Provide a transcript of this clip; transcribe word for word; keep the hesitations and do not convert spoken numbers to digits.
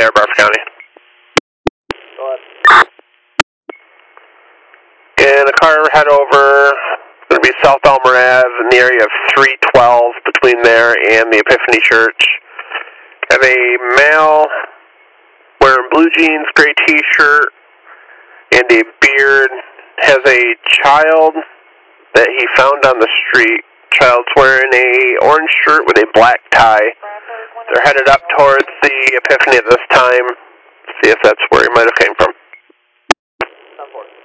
there, Barfoot County. Go ahead. And the car head over, going to be South Elmer Ave in the area of three twelve between there and the Epiphany Church. Have a male wearing blue jeans, gray t-shirt, and a beard. Has a child that he found on the street. Child's wearing a orange shirt with a black tie. They're headed up towards the Epiphany at this time. See if that's where he might have came from. ten four.